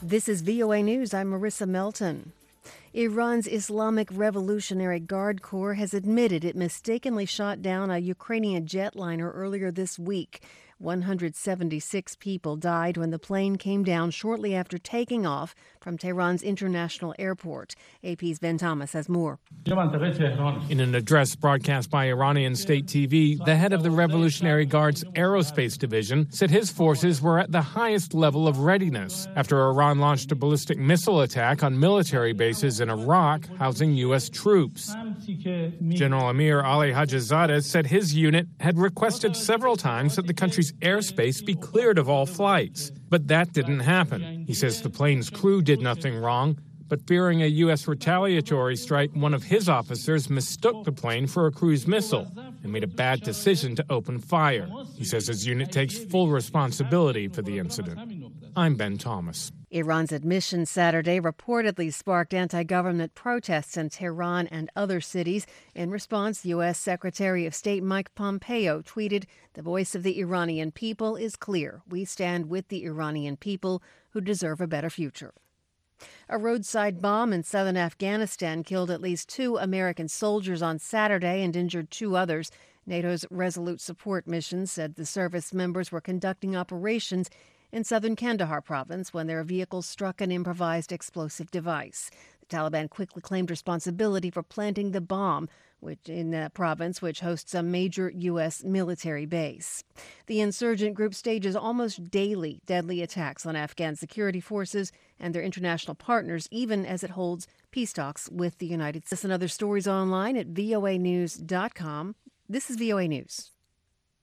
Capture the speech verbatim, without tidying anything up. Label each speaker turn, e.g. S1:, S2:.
S1: This is V O A News. I'm Marissa Melton. Iran's Islamic Revolutionary Guard Corps has admitted it mistakenly shot down a Ukrainian jetliner earlier this week. one hundred seventy-six people died when the plane came down shortly after taking off from Tehran's international airport. A P's Ben Thomas has more.
S2: In an address broadcast by Iranian state T V, the head of the Revolutionary Guard's Aerospace Division said his forces were at the highest level of readiness after Iran launched a ballistic missile attack on military bases in Iraq housing U S troops. General Amir Ali Hajizadeh said his unit had requested several times that the country's airspace be cleared of all flights, but that didn't happen. He says the plane's crew did nothing wrong, but fearing a U S retaliatory strike, one of his officers mistook the plane for a cruise missile and made a bad decision to open fire. He says his unit takes full responsibility for the incident. I'm Ben Thomas.
S1: Iran's admission Saturday reportedly sparked anti-government protests in Tehran and other cities. In response, U S. Secretary of State Mike Pompeo tweeted, "The voice of the Iranian people is clear. We stand with the Iranian people who deserve a better future." A roadside bomb in southern Afghanistan killed at least two American soldiers on Saturday and injured two others. NATO's Resolute Support mission said the service members were conducting operations in southern Kandahar province when their vehicle struck an improvised explosive device. The Taliban quickly claimed responsibility for planting the bomb, which in the province, which hosts a major U S military base. The insurgent group stages almost daily deadly attacks on Afghan security forces and their international partners, even as it holds peace talks with the United States. And other stories online at V O A news dot com. This is V O A News.